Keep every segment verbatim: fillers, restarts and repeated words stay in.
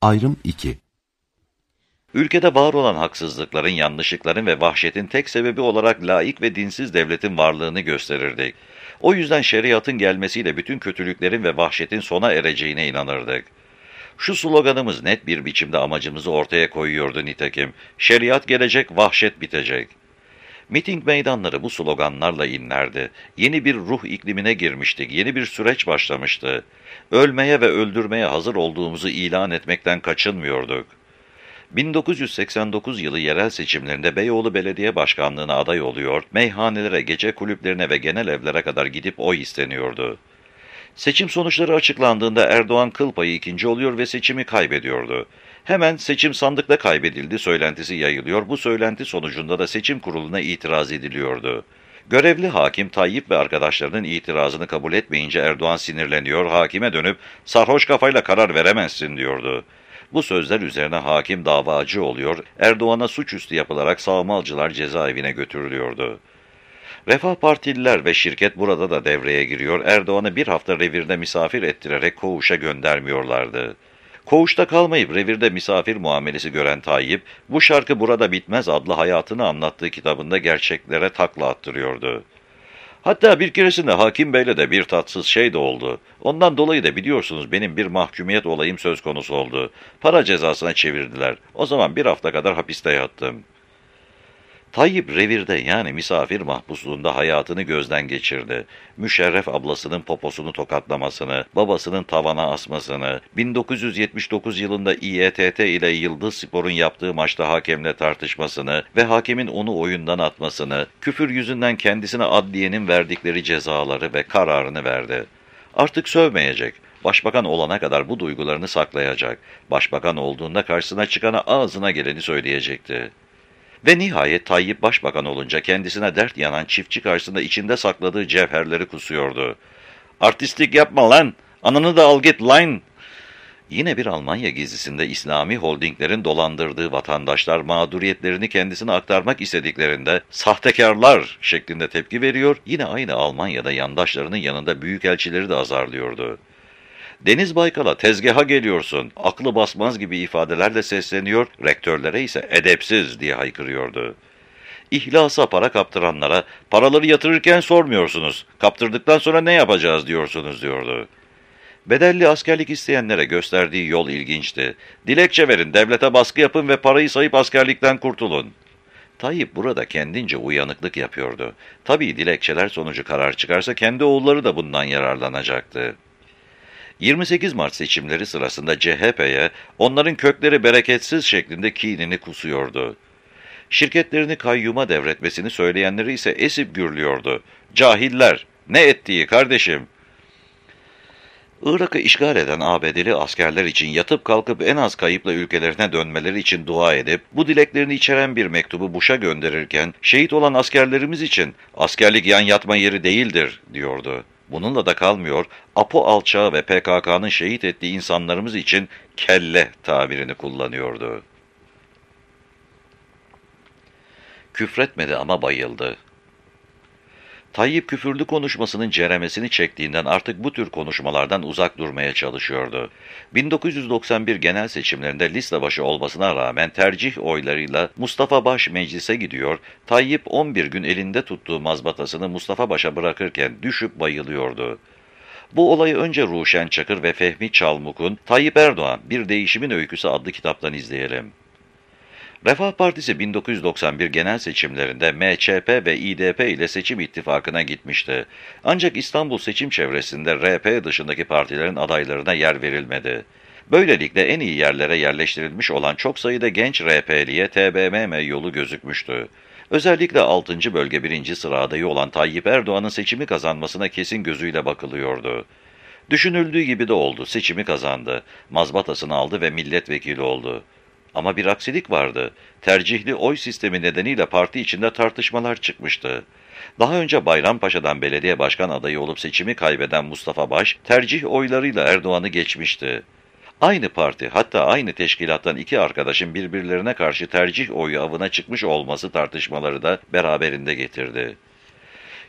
Ayrım iki. Ülkede var olan haksızlıkların, yanlışlıkların ve vahşetin tek sebebi olarak laik ve dinsiz devletin varlığını gösterirdik. O yüzden şeriatın gelmesiyle bütün kötülüklerin ve vahşetin sona ereceğine inanırdık. Şu sloganımız net bir biçimde amacımızı ortaya koyuyordu nitekim. Şeriat gelecek, vahşet bitecek. Miting meydanları bu sloganlarla inlerdi. Yeni bir ruh iklimine girmiştik, yeni bir süreç başlamıştı. Ölmeye ve öldürmeye hazır olduğumuzu ilan etmekten kaçınmıyorduk. bin dokuz yüz seksen dokuz yılı yerel seçimlerinde Beyoğlu Belediye Başkanlığı'na aday oluyor, meyhanelere, gece kulüplerine ve genel evlere kadar gidip oy isteniyordu. Seçim sonuçları açıklandığında Erdoğan kıl payı ikinci oluyor ve seçimi kaybediyordu. Hemen seçim sandıkta kaybedildi söylentisi yayılıyor, bu söylenti sonucunda da seçim kuruluna itiraz ediliyordu. Görevli hakim Tayyip ve arkadaşlarının itirazını kabul etmeyince Erdoğan sinirleniyor, hakime dönüp sarhoş kafayla karar veremezsin diyordu. Bu sözler üzerine hakim davacı oluyor, Erdoğan'a suçüstü yapılarak savcılar cezaevine götürülüyordu. Refah Partililer ve şirket burada da devreye giriyor, Erdoğan'ı bir hafta revirde misafir ettirerek koğuşa göndermiyorlardı. Koğuşta kalmayıp revirde misafir muamelesi gören Tayyip, Bu Şarkı Burada Bitmez adlı hayatını anlattığı kitabında gerçeklere takla attırıyordu. Hatta bir keresinde Hakim Bey'le de bir tatsız şey de oldu. Ondan dolayı da biliyorsunuz benim bir mahkumiyet olayım söz konusu oldu. Para cezasına çevirdiler. O zaman bir hafta kadar hapiste yattım. Tayyip revirde yani misafir mahpusluğunda hayatını gözden geçirdi. Müşerref ablasının poposunu tokatlamasını, babasının tavana asmasını, bin dokuz yüz yetmiş dokuz yılında İ E T T ile Yıldız Spor'un yaptığı maçta hakemle tartışmasını ve hakemin onu oyundan atmasını, küfür yüzünden kendisine adliyenin verdikleri cezaları ve kararını verdi. Artık sövmeyecek. Başbakan olana kadar bu duygularını saklayacak. Başbakan olduğunda karşısına çıkana ağzına geleni söyleyecekti. Ve nihayet Tayyip başbakan olunca kendisine dert yanan çiftçi karşısında içinde sakladığı cevherleri kusuyordu. "Artistlik yapma lan! Ananı da al git lan!" Yine bir Almanya gezisinde İslami holdinglerin dolandırdığı vatandaşlar mağduriyetlerini kendisine aktarmak istediklerinde "sahtekarlar" şeklinde tepki veriyor, yine aynı Almanya'da yandaşlarının yanında büyükelçileri de azarlıyordu. Deniz Baykal'a "tezgaha geliyorsun, aklı basmaz" gibi ifadelerle sesleniyor, rektörlere ise "edepsiz" diye haykırıyordu. İhlasa para kaptıranlara "paraları yatırırken sormuyorsunuz, kaptırdıktan sonra ne yapacağız diyorsunuz" diyordu. Bedelli askerlik isteyenlere gösterdiği yol ilginçti. "Dilekçe verin, devlete baskı yapın ve parayı sayıp askerlikten kurtulun." Tayyip burada kendince uyanıklık yapıyordu. Tabii dilekçeler sonucu karar çıkarsa kendi oğulları da bundan yararlanacaktı. yirmi sekiz Mart seçimleri sırasında C H P'ye onların kökleri bereketsiz şeklinde kinini kusuyordu. Şirketlerini kayyuma devretmesini söyleyenleri ise esip gürlüyordu. "Cahiller, ne ettiği kardeşim?" Irak'ı işgal eden A B D'li askerler için yatıp kalkıp en az kayıpla ülkelerine dönmeleri için dua edip, bu dileklerini içeren bir mektubu Bush'a gönderirken, "şehit olan askerlerimiz için askerlik yan yatma yeri değildir" diyordu. Bununla da kalmıyor, Apo alçağı ve P K K'nın şehit ettiği insanlarımız için "kelle" tabirini kullanıyordu. Küfretmedi ama bayıldı. Tayyip küfürlü konuşmasının ceremesini çektiğinden artık bu tür konuşmalardan uzak durmaya çalışıyordu. bin dokuz yüz doksan bir genel seçimlerinde liste başı olmasına rağmen tercih oylarıyla Mustafa Baş meclise gidiyor, Tayyip on bir gün elinde tuttuğu mazbatasını Mustafa Baş'a bırakırken düşüp bayılıyordu. Bu olayı önce Ruşen Çakır ve Fehmi Çalmuk'un "Tayyip Erdoğan, Bir Değişimin Öyküsü" adlı kitaptan izleyelim. Refah Partisi bin dokuz yüz doksan bir genel seçimlerinde M Ç P ve İ D P ile seçim ittifakına gitmişti. Ancak İstanbul seçim çevresinde R P dışındaki partilerin adaylarına yer verilmedi. Böylelikle en iyi yerlere yerleştirilmiş olan çok sayıda genç R P'liye T B M M yolu gözükmüştü. Özellikle altıncı bölge birinci sıra adayı olan Tayyip Erdoğan'ın seçimi kazanmasına kesin gözüyle bakılıyordu. Düşünüldüğü gibi de oldu, seçimi kazandı, mazbatasını aldı ve milletvekili oldu. Ama bir aksilik vardı. Tercihli oy sistemi nedeniyle parti içinde tartışmalar çıkmıştı. Daha önce Bayrampaşa'dan belediye başkan adayı olup seçimi kaybeden Mustafa Baş, tercih oylarıyla Erdoğan'ı geçmişti. Aynı parti, hatta aynı teşkilattan iki arkadaşın birbirlerine karşı tercih oyu avına çıkmış olması tartışmaları da beraberinde getirdi.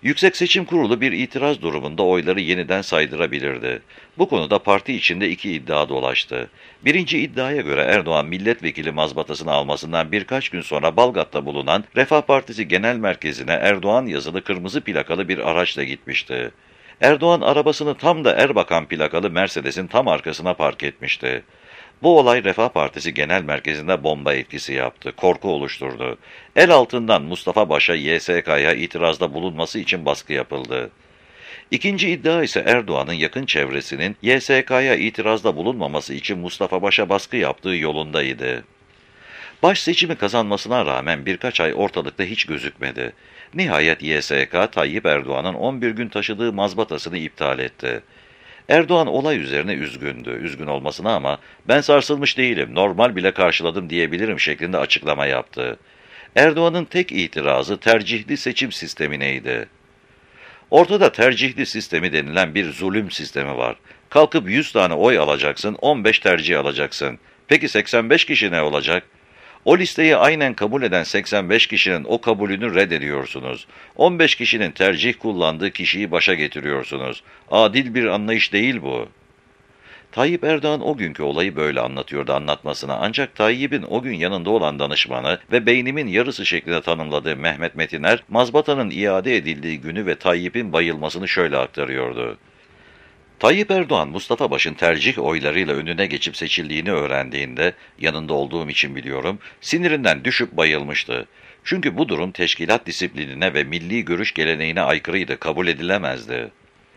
Yüksek Seçim Kurulu bir itiraz durumunda oyları yeniden saydırabilirdi. Bu konuda parti içinde iki iddia dolaştı. Birinci iddiaya göre Erdoğan milletvekili mazbatasını almasından birkaç gün sonra Balgat'ta bulunan Refah Partisi Genel Merkezi'ne Erdoğan yazılı kırmızı plakalı bir araçla gitmişti. Erdoğan arabasını tam da Erbakan plakalı Mercedes'in tam arkasına park etmişti. Bu olay Refah Partisi Genel Merkezi'nde bomba etkisi yaptı, korku oluşturdu. El altından Mustafa Baş'a Y S K'ya itirazda bulunması için baskı yapıldı. İkinci iddia ise Erdoğan'ın yakın çevresinin Y S K'ya itirazda bulunmaması için Mustafa Baş'a baskı yaptığı yolundaydı. Baş seçimi kazanmasına rağmen birkaç ay ortalıkta hiç gözükmedi. Nihayet Y S K, Tayyip Erdoğan'ın on bir gün taşıdığı mazbatasını iptal etti. Erdoğan olay üzerine üzgündü, üzgün olmasına ama ben sarsılmış değilim, normal bile karşıladım diyebilirim şeklinde açıklama yaptı. Erdoğan'ın tek itirazı tercihli seçim sistemineydi. Ortada tercihli sistemi denilen bir zulüm sistemi var. Kalkıp yüz tane oy alacaksın, on beş tercih alacaksın. Peki seksen beş kişi ne olacak? O listeyi aynen kabul eden seksen beş kişinin o kabulünü reddediyorsunuz. on beş kişinin tercih kullandığı kişiyi başa getiriyorsunuz. Adil bir anlayış değil bu. Tayyip Erdoğan o günkü olayı böyle anlatıyordu anlatmasına, ancak Tayyip'in o gün yanında olan danışmanı ve beynimin yarısı şeklinde tanımladığı Mehmet Metiner, mazbatanın iade edildiği günü ve Tayyip'in bayılmasını şöyle aktarıyordu. Tayyip Erdoğan, Mustafa Baş'ın tercih oylarıyla önüne geçip seçildiğini öğrendiğinde, yanında olduğum için biliyorum, sinirinden düşüp bayılmıştı. Çünkü bu durum teşkilat disiplinine ve milli görüş geleneğine aykırıydı, kabul edilemezdi.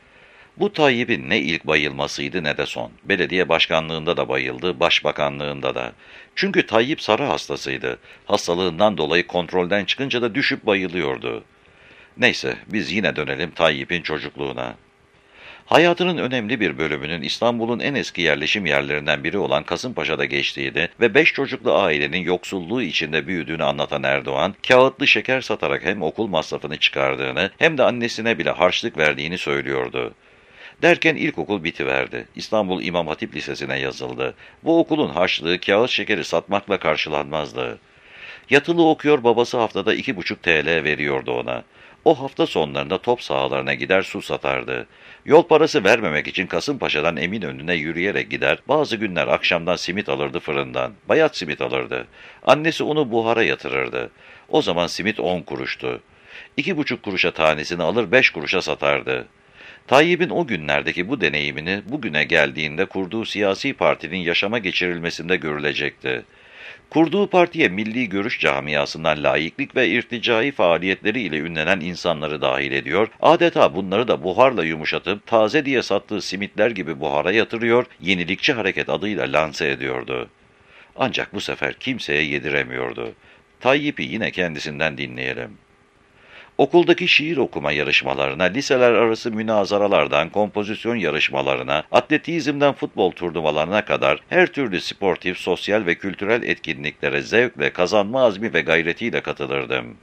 Bu Tayyip'in ne ilk bayılmasıydı ne de son. Belediye başkanlığında da bayıldı, başbakanlığında da. Çünkü Tayyip sarı hastasıydı. Hastalığından dolayı kontrolden çıkınca da düşüp bayılıyordu. Neyse, biz yine dönelim Tayyip'in çocukluğuna. Hayatının önemli bir bölümünün İstanbul'un en eski yerleşim yerlerinden biri olan Kasımpaşa'da geçtiğini ve beş çocuklu ailenin yoksulluğu içinde büyüdüğünü anlatan Erdoğan, kağıtlı şeker satarak hem okul masrafını çıkardığını hem de annesine bile harçlık verdiğini söylüyordu. Derken ilkokul bitiverdi. İstanbul İmam Hatip Lisesi'ne yazıldı. Bu okulun harçlığı kağıt şekeri satmakla karşılanmazdı. Yatılı okuyor, babası haftada iki buçuk T L veriyordu ona. O hafta sonlarında top sahalarına gider su satardı. Yol parası vermemek için Kasımpaşa'dan Eminönü'ne yürüyerek gider, bazı günler akşamdan simit alırdı fırından. Bayat simit alırdı. Annesi onu buhara yatırırdı. O zaman simit on kuruştu. İki buçuk kuruşa tanesini alır, beş kuruşa satardı. Tayyip'in o günlerdeki bu deneyimini bugüne geldiğinde kurduğu siyasi partinin yaşama geçirilmesinde görülecekti. Kurduğu partiye milli görüş camiasından laiklik ve irticai faaliyetleriyle ünlenen insanları dahil ediyor, adeta bunları da buharla yumuşatıp taze diye sattığı simitler gibi buhara yatırıyor, yenilikçi hareket adıyla lanse ediyordu. Ancak bu sefer kimseye yediremiyordu. Tayyip'i yine kendisinden dinleyelim. Okuldaki şiir okuma yarışmalarına, liseler arası münazaralardan kompozisyon yarışmalarına, atletizmden futbol turnuvalarına kadar her türlü sportif, sosyal ve kültürel etkinliklere zevkle, kazanma azmi ve gayretiyle katılırdım.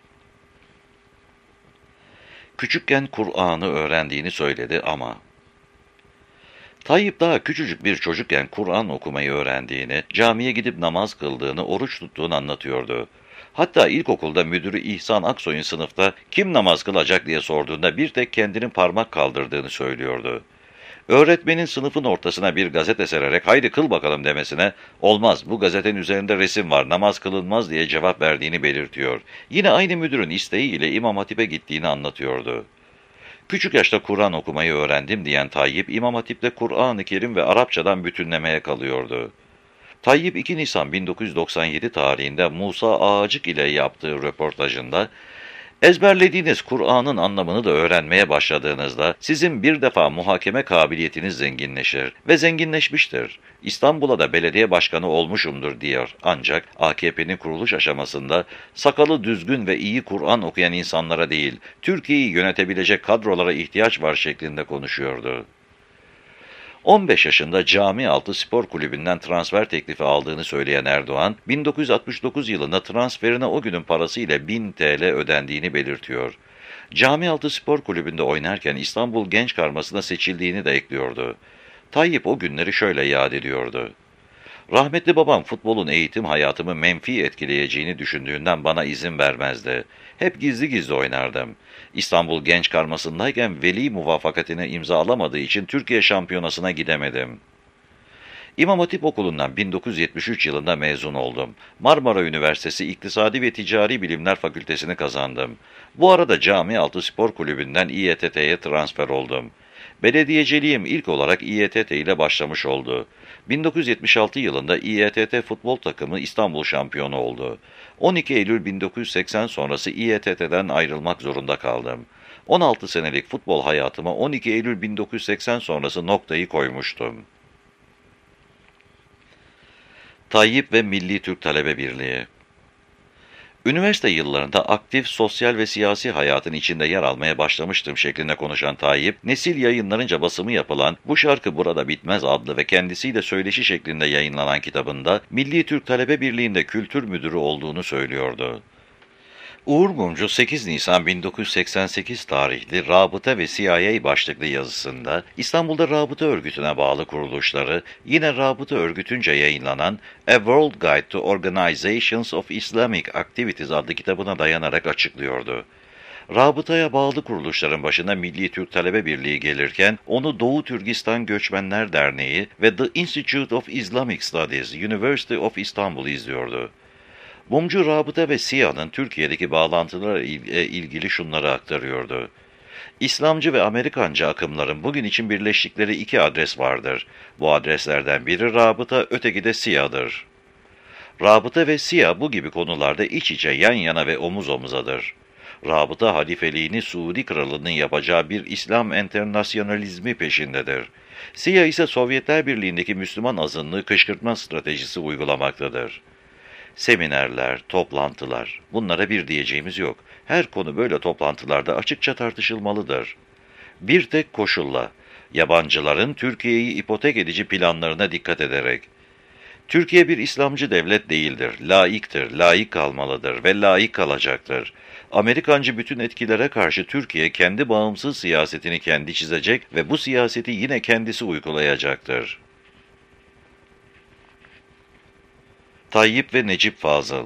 Küçükken Kur'an'ı öğrendiğini söyledi ama... Tayyip daha küçücük bir çocukken Kur'an okumayı öğrendiğini, camiye gidip namaz kıldığını, oruç tuttuğunu anlatıyordu. Hatta ilkokulda müdürü İhsan Aksoy'un sınıfta kim namaz kılacak diye sorduğunda bir tek kendinin parmak kaldırdığını söylüyordu. Öğretmenin sınıfın ortasına bir gazete sererek haydi kıl bakalım demesine olmaz bu gazetenin üzerinde resim var namaz kılınmaz diye cevap verdiğini belirtiyor. Yine aynı müdürün isteğiyle İmam Hatip'e gittiğini anlatıyordu. Küçük yaşta Kur'an okumayı öğrendim diyen Tayyip İmam Hatip'te Kur'an-ı Kerim ve Arapçadan bütünlemeye kalıyordu. Tayyip iki Nisan bin dokuz yüz doksan yedi tarihinde Musa Ağacık ile yaptığı röportajında, ezberlediğiniz Kur'an'ın anlamını da öğrenmeye başladığınızda sizin bir defa muhakeme kabiliyetiniz zenginleşir ve zenginleşmiştir. İstanbul'a da belediye başkanı olmuşumdur diyor. Ancak A K P'nin kuruluş aşamasında sakalı düzgün ve iyi Kur'an okuyan insanlara değil, Türkiye'yi yönetebilecek kadrolara ihtiyaç var şeklinde konuşuyordu. on beş yaşında Camialtı Spor Kulübü'nden transfer teklifi aldığını söyleyen Erdoğan, bin dokuz yüz altmış dokuz yılında transferine o günün parasıyla bin T L ödendiğini belirtiyor. Camialtı Spor Kulübü'nde oynarken İstanbul Genç Karması'na seçildiğini de ekliyordu. Tayyip o günleri şöyle yad ediyordu. Rahmetli babam futbolun eğitim hayatımı menfi etkileyeceğini düşündüğünden bana izin vermezdi. Hep gizli gizli oynardım. İstanbul Genç Karması'ndayken veli muvaffakatini imzalamadığı için Türkiye Şampiyonası'na gidemedim. İmam Hatip Okulu'ndan bin dokuz yüz yetmiş üç yılında mezun oldum. Marmara Üniversitesi İktisadi ve Ticari Bilimler Fakültesini kazandım. Bu arada Camialtı Spor Kulübü'nden İETT'ye transfer oldum. Belediyeciliğim ilk olarak İETT ile başlamış oldu. bin dokuz yüz yetmiş altı yılında İETT futbol takımı İstanbul şampiyonu oldu. on iki Eylül bin dokuz yüz seksen sonrası İETT'den ayrılmak zorunda kaldım. on altı senelik futbol hayatıma on iki Eylül bin dokuz yüz seksen sonrası noktayı koymuştum. Tayyip ve Milli Türk Talebe Birliği. Üniversite yıllarında aktif sosyal ve siyasi hayatın içinde yer almaya başlamıştım şeklinde konuşan Tayyip, Nesil Yayınlarınca basımı yapılan Bu Şarkı Burada Bitmez adlı ve kendisiyle söyleşi şeklinde yayınlanan kitabında Milli Türk Talebe Birliği'nde kültür müdürü olduğunu söylüyordu. Uğur Mumcu sekiz Nisan bin dokuz yüz seksen sekiz tarihli Rabıta ve C I A başlıklı yazısında İstanbul'da Rabıta Örgütü'ne bağlı kuruluşları, yine Rabıta Örgütü'nce yayınlanan A World Guide to Organizations of Islamic Activities adlı kitabına dayanarak açıklıyordu. Rabıtaya bağlı kuruluşların başına Milli Türk Talebe Birliği gelirken onu Doğu Türkistan Göçmenler Derneği ve The Institute of Islamic Studies, University of Istanbul izliyordu. Mumcu Rabıta ve S İ A'nın Türkiye'deki bağlantılarla ilgili şunları aktarıyordu. İslamcı ve Amerikancı akımların bugün için birleştikleri iki adres vardır. Bu adreslerden biri Rabıta, öteki de S İ A'dır. Rabıta ve S İ A bu gibi konularda iç içe, yan yana ve omuz omuzadır. Rabıta halifeliğini Suudi Kralı'nın yapacağı bir İslam enternasyonalizmi peşindedir. S İ A ise Sovyetler Birliği'ndeki Müslüman azınlığı kışkırtma stratejisi uygulamaktadır. Seminerler, toplantılar, bunlara bir diyeceğimiz yok. Her konu böyle toplantılarda açıkça tartışılmalıdır. Bir tek koşulla, yabancıların Türkiye'yi ipotek edici planlarına dikkat ederek. Türkiye bir İslamcı devlet değildir, laiktir, laik kalmalıdır ve laik kalacaktır. Amerikancı bütün etkilere karşı Türkiye kendi bağımsız siyasetini kendi çizecek ve bu siyaseti yine kendisi uygulayacaktır. Tayyip ve Necip Fazıl.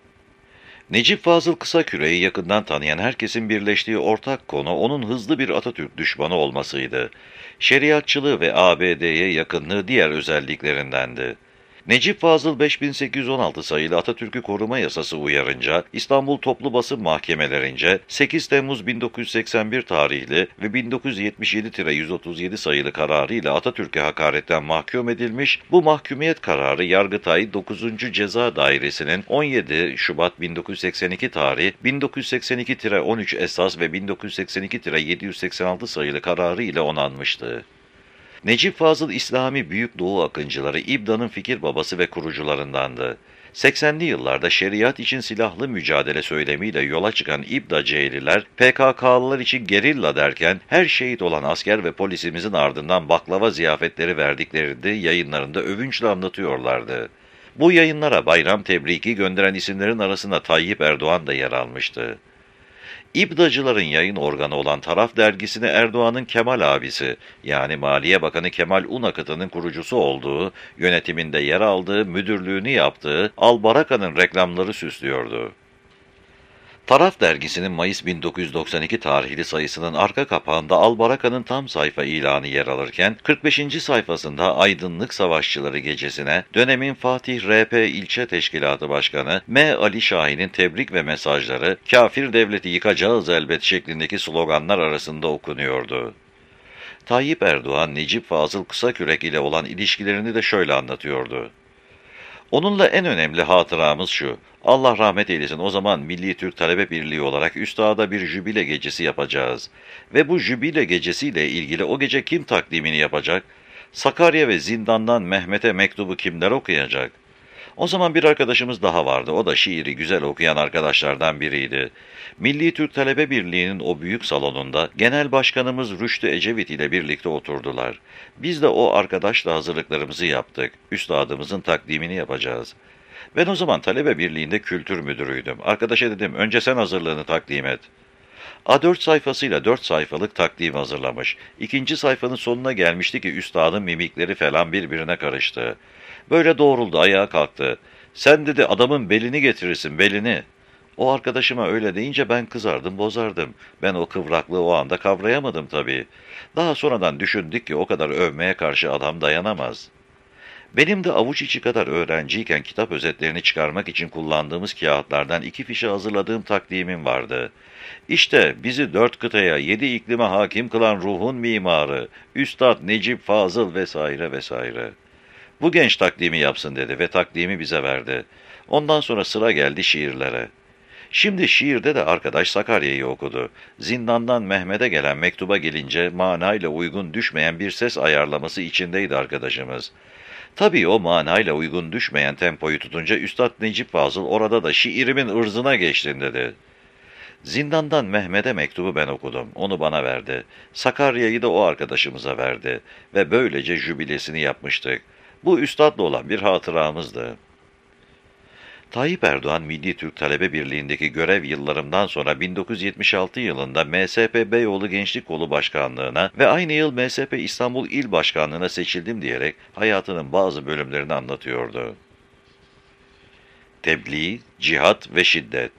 Necip Fazıl Kısaküre'yi yakından tanıyan herkesin birleştiği ortak konu onun hızlı bir Atatürk düşmanı olmasıydı. Şeriatçılığı ve A B D'ye yakınlığı diğer özelliklerindendi. Necip Fazıl beş bin sekiz yüz on altı sayılı Atatürk'ü koruma yasası uyarınca, İstanbul Toplu Basın Mahkemelerince sekiz Temmuz bin dokuz yüz seksen bir tarihli ve bin dokuz yüz yetmiş yedi yüz otuz yedi sayılı kararıyla Atatürk'e hakaretten mahkum edilmiş, bu mahkumiyet kararı Yargıtay dokuzuncu Ceza Dairesi'nin on yedi Şubat bin dokuz yüz seksen iki tarih, bin dokuz yüz seksen iki on üç esas ve bin dokuz yüz seksen iki yedi yüz seksen altı sayılı kararı ile onanmıştı. Necip Fazıl, İslami Büyük Doğu akıncıları İBDA'nın fikir babası ve kurucularındandı. seksenli yıllarda şeriat için silahlı mücadele söylemiyle yola çıkan İBDA'cılar, P K K'lılar için gerilla derken her şehit olan asker ve polisimizin ardından baklava ziyafetleri verdiklerini yayınlarında övünçle anlatıyorlardı. Bu yayınlara bayram tebriki gönderen isimlerin arasında Tayyip Erdoğan da yer almıştı. İBDA'cıların yayın organı olan Taraf dergisine Erdoğan'ın Kemal abisi, yani Maliye Bakanı Kemal Unakıtı'nın kurucusu olduğu, yönetiminde yer aldığı, müdürlüğünü yaptığı Albaraka'nın reklamları süslüyordu. Taraf dergisinin Mayıs bin dokuz yüz doksan iki tarihli sayısının arka kapağında Albaraka'nın tam sayfa ilanı yer alırken, kırk beşinci sayfasında Aydınlık Savaşçıları Gecesi'ne dönemin Fatih R P İlçe Teşkilatı Başkanı M. Ali Şahin'in tebrik ve mesajları, "Kafir devleti yıkacağız elbet" şeklindeki sloganlar arasında okunuyordu. Tayyip Erdoğan, Necip Fazıl Kısakürek ile olan ilişkilerini de şöyle anlatıyordu. Onunla en önemli hatıramız şu: Allah rahmet eylesin, o zaman Milli Türk Talebe Birliği olarak üstada bir jübile gecesi yapacağız. Ve bu jübile gecesiyle ilgili o gece kim takdimini yapacak? Sakarya ve zindandan Mehmet'e mektubu kimler okuyacak? O zaman bir arkadaşımız daha vardı. O da şiiri güzel okuyan arkadaşlardan biriydi. Milli Türk Talebe Birliği'nin o büyük salonunda Genel Başkanımız Rüştü Ecevit ile birlikte oturdular. Biz de o arkadaşla hazırlıklarımızı yaptık. Üstadımızın takdimini yapacağız. Ben o zaman Talebe Birliği'nde kültür müdürüydüm. Arkadaşa dedim, önce sen hazırlığını takdim et. A dört sayfasıyla dört sayfalık takdim hazırlamış. İkinci sayfanın sonuna gelmişti ki üstadın mimikleri falan birbirine karıştı. Böyle doğruldu, ayağa kalktı. "Sen," dedi, "adamın belini getirirsin, belini." O arkadaşıma öyle deyince ben kızardım, bozardım. Ben o kıvraklığı o anda kavrayamadım tabii. Daha sonradan düşündük ki o kadar övmeye karşı adam dayanamaz. Benim de avuç içi kadar öğrenciyken kitap özetlerini çıkarmak için kullandığımız kağıtlardan iki fişe hazırladığım takdimim vardı. İşte bizi dört kıtaya, yedi iklime hakim kılan ruhun mimarı, Üstad Necip Fazıl vesaire vesaire. Bu genç takdimi yapsın dedi ve takdimi bize verdi. Ondan sonra sıra geldi şiirlere. Şimdi şiirde de arkadaş Sakarya'yı okudu. Zindandan Mehmet'e gelen mektuba gelince manayla uygun düşmeyen bir ses ayarlaması içindeydi arkadaşımız. Tabii o manayla uygun düşmeyen tempoyu tutunca Üstad Necip Fazıl orada da şiirimin ırzına geçtin dedi. Zindandan Mehmet'e mektubu ben okudum. Onu bana verdi. Sakarya'yı da o arkadaşımıza verdi. Ve böylece jübilesini yapmıştık. Bu üstadla olan bir hatıramızdı. Tayyip Erdoğan, Milli Türk Talebe Birliği'ndeki görev yıllarımdan sonra bin dokuz yüz yetmiş altı yılında M S P Beyoğlu Gençlik Kolu Başkanlığı'na ve aynı yıl M S P İstanbul İl Başkanlığı'na seçildim diyerek hayatının bazı bölümlerini anlatıyordu. Tebliğ, cihat ve şiddet.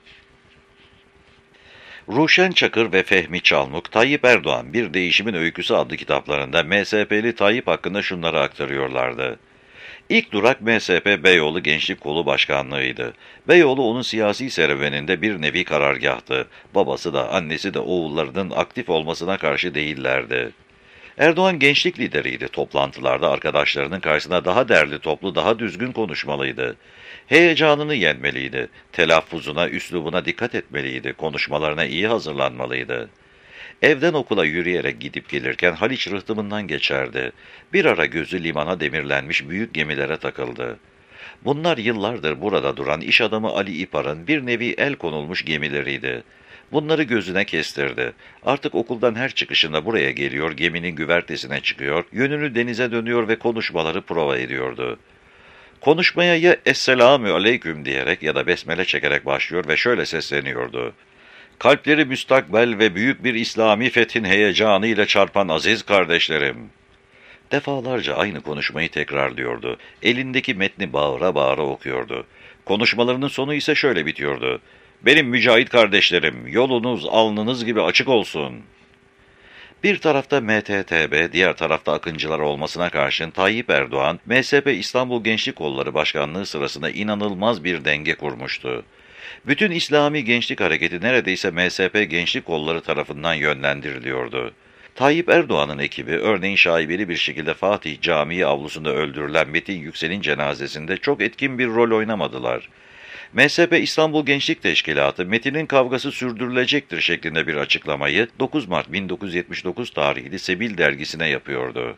Ruşen Çakır ve Fehmi Çalmuk, Tayyip Erdoğan Bir Değişimin Öyküsü adlı kitaplarında M S P'li Tayyip hakkında şunları aktarıyorlardı. İlk durak M S P Beyoğlu Gençlik Kolu Başkanlığı'ydı. Beyoğlu onun siyasi serüveninde bir nevi karargahtı. Babası da annesi de oğullarının aktif olmasına karşı değillerdi. Erdoğan gençlik lideriydi. Toplantılarda arkadaşlarının karşısında daha derli toplu, daha düzgün konuşmalıydı. Heyecanını yenmeliydi. Telaffuzuna, üslubuna dikkat etmeliydi. Konuşmalarına iyi hazırlanmalıydı. Evden okula yürüyerek gidip gelirken Haliç rıhtımından geçerdi. Bir ara gözü limana demirlenmiş büyük gemilere takıldı. Bunlar yıllardır burada duran iş adamı Ali İpar'ın bir nevi el konulmuş gemileriydi. Bunları gözüne kestirdi. Artık okuldan her çıkışında buraya geliyor, geminin güvertesine çıkıyor, yönünü denize dönüyor ve konuşmaları prova ediyordu. Konuşmaya ya "Esselamü aleyküm" diyerek ya da besmele çekerek başlıyor ve şöyle sesleniyordu. "Kalpleri müstakbel ve büyük bir İslami fethin heyecanıyla çarpan aziz kardeşlerim." Defalarca aynı konuşmayı tekrarlıyordu. Elindeki metni bağıra bağıra okuyordu. Konuşmalarının sonu ise şöyle bitiyordu. "Benim mücahit kardeşlerim, yolunuz alnınız gibi açık olsun." Bir tarafta M T T B, diğer tarafta akıncılar olmasına karşın Tayyip Erdoğan, M S P İstanbul Gençlik Kolları Başkanlığı sırasında inanılmaz bir denge kurmuştu. Bütün İslami gençlik hareketi neredeyse M S P gençlik kolları tarafından yönlendiriliyordu. Tayyip Erdoğan'ın ekibi, örneğin şaibeli bir şekilde Fatih Camii avlusunda öldürülen Metin Yüksel'in cenazesinde çok etkin bir rol oynamadılar. M S P İstanbul Gençlik Teşkilatı, Metin'in kavgası sürdürülecektir şeklinde bir açıklamayı dokuz Mart bin dokuz yüz yetmiş dokuz tarihli Sebil dergisine yapıyordu.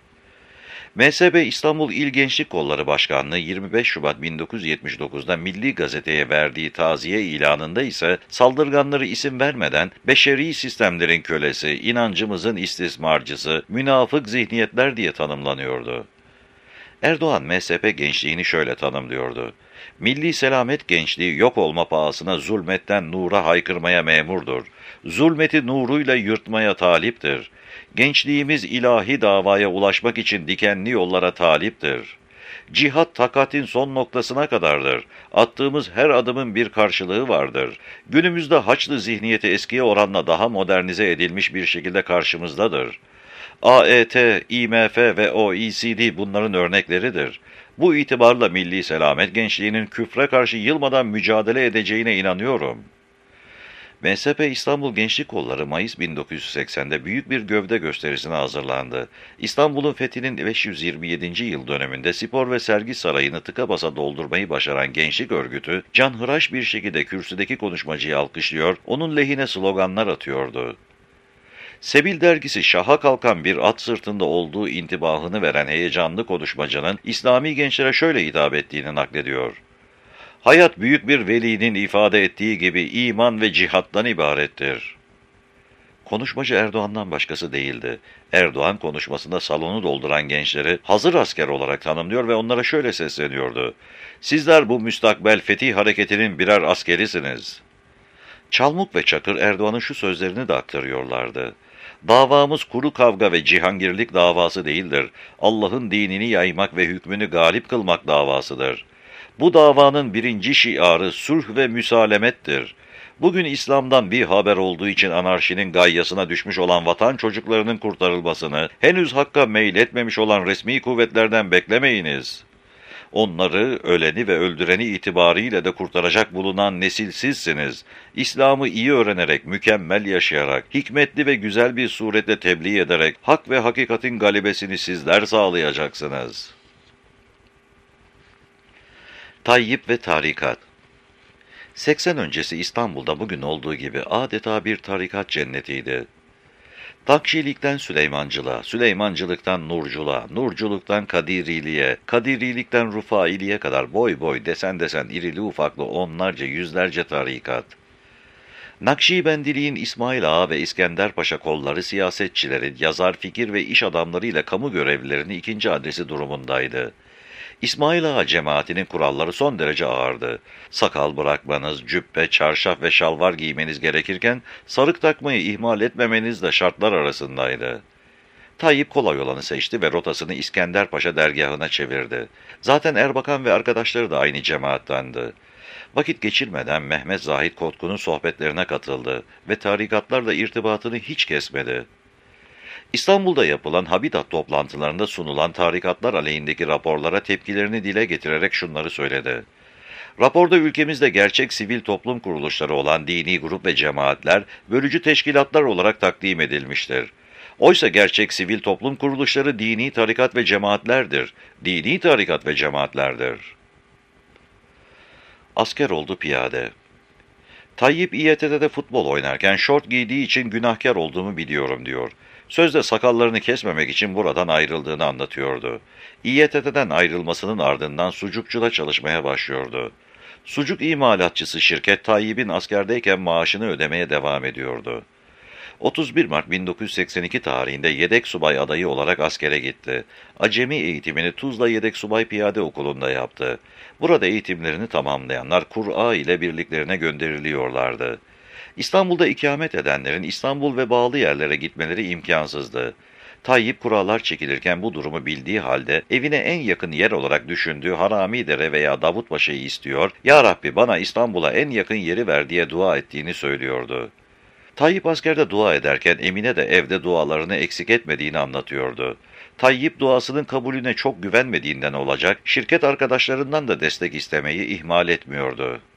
M S P İstanbul İl Gençlik Kolları Başkanlığı yirmi beş Şubat bin dokuz yüz yetmiş dokuzda Milli Gazete'ye verdiği taziye ilanında ise saldırganları isim vermeden beşeri sistemlerin kölesi, inancımızın istismarcısı, münafık zihniyetler diye tanımlanıyordu. Erdoğan M S P gençliğini şöyle tanımlıyordu. Milli selamet gençliği yok olma pahasına zulmetten nura haykırmaya memurdur. Zulmeti nuruyla yırtmaya taliptir. Gençliğimiz ilahi davaya ulaşmak için dikenli yollara taliptir. Cihat takatin son noktasına kadardır. Attığımız her adımın bir karşılığı vardır. Günümüzde Haçlı zihniyeti eskiye oranla daha modernize edilmiş bir şekilde karşımızdadır. A E T, I M F ve O E C D bunların örnekleridir. Bu itibarla milli selamet gençliğinin küfre karşı yılmadan mücadele edeceğine inanıyorum. M S P İstanbul Gençlik Kolları Mayıs bin dokuz yüz seksende büyük bir gövde gösterisine hazırlandı. İstanbul'un fethinin beş yüz yirmi yedinci yıl döneminde spor ve sergi sarayını tıka basa doldurmayı başaran gençlik örgütü, canhıraş bir şekilde kürsüdeki konuşmacıyı alkışlıyor, onun lehine sloganlar atıyordu. Sebil dergisi şaha kalkan bir at sırtında olduğu intibahını veren heyecanlı konuşmacının İslami gençlere şöyle hitap ettiğini naklediyor. Hayat büyük bir velinin ifade ettiği gibi iman ve cihattan ibarettir. Konuşmacı Erdoğan'dan başkası değildi. Erdoğan konuşmasında salonu dolduran gençleri hazır asker olarak tanımlıyor ve onlara şöyle sesleniyordu. Sizler bu müstakbel fetih hareketinin birer askerisiniz. Çalmuk ve Çakır Erdoğan'ın şu sözlerini de aktarıyorlardı. Davamız kuru kavga ve cihangirlik davası değildir. Allah'ın dinini yaymak ve hükmünü galip kılmak davasıdır. Bu davanın birinci şiarı sulh ve müsalemettir. Bugün İslam'dan bir haber olduğu için anarşinin gayyasına düşmüş olan vatan çocuklarının kurtarılmasını, henüz hakka meyletmemiş olan resmi kuvvetlerden beklemeyiniz. Onları, öleni ve öldüreni itibariyle de kurtaracak bulunan nesil sizsiniz. İslam'ı iyi öğrenerek, mükemmel yaşayarak, hikmetli ve güzel bir surette tebliğ ederek, hak ve hakikatin galibesini sizler sağlayacaksınız. Tayyip ve tarikat. seksen öncesi İstanbul'da bugün olduğu gibi adeta bir tarikat cennetiydi. Nakşilikten Süleymancılığa, Süleymancılıktan Nurculuğa, Nurculuktan Kadiriliğe, Kadirilikten Rufailiğe kadar boy boy desen desen irili ufaklı onlarca yüzlerce tarikat. Nakşibendiliğin İsmail Ağa ve İskender Paşa kolları siyasetçileri, yazar, fikir ve iş adamlarıyla kamu görevlilerinin ikinci adresi durumundaydı. İsmail Ağa cemaatinin kuralları son derece ağırdı. Sakal bırakmanız, cübbe, çarşaf ve şalvar giymeniz gerekirken, sarık takmayı ihmal etmemeniz de şartlar arasındaydı. Tayyip kolay olanı seçti ve rotasını İskender Paşa dergahına çevirdi. Zaten Erbakan ve arkadaşları da aynı cemaattandı. Vakit geçirmeden Mehmet Zahid Kotku'nun sohbetlerine katıldı ve tarikatlarla irtibatını hiç kesmedi. İstanbul'da yapılan Habitat toplantılarında sunulan tarikatlar aleyhindeki raporlara tepkilerini dile getirerek şunları söyledi. Raporda ülkemizde gerçek sivil toplum kuruluşları olan dini grup ve cemaatler, bölücü teşkilatlar olarak takdim edilmiştir. Oysa gerçek sivil toplum kuruluşları dini tarikat ve cemaatlerdir. Dini tarikat ve cemaatlerdir. Asker oldu piyade. Tayyip İ Y T T'de futbol oynarken şort giydiği için günahkar olduğumu biliyorum diyor. Sözde sakallarını kesmemek için buradan ayrıldığını anlatıyordu. İ Y T T'den ayrılmasının ardından sucukçuda çalışmaya başlıyordu. Sucuk imalatçısı şirket Tayyip'in askerdeyken maaşını ödemeye devam ediyordu. otuz bir Mart bin dokuz yüz seksen iki tarihinde yedek subay adayı olarak askere gitti. Acemi eğitimini Tuzla Yedek Subay Piyade Okulu'nda yaptı. Burada eğitimlerini tamamlayanlar Kur'a ile birliklerine gönderiliyorlardı. İstanbul'da ikamet edenlerin İstanbul ve bağlı yerlere gitmeleri imkansızdı. Tayyip kurallar çekilirken bu durumu bildiği halde evine en yakın yer olarak düşündüğü Haramidere veya Davutpaşa'yı istiyor, "Ya Rabbi bana İstanbul'a en yakın yeri ver" diye dua ettiğini söylüyordu. Tayyip askerde dua ederken Emine de evde dualarını eksik etmediğini anlatıyordu. Tayyip duasının kabulüne çok güvenmediğinden olacak, şirket arkadaşlarından da destek istemeyi ihmal etmiyordu.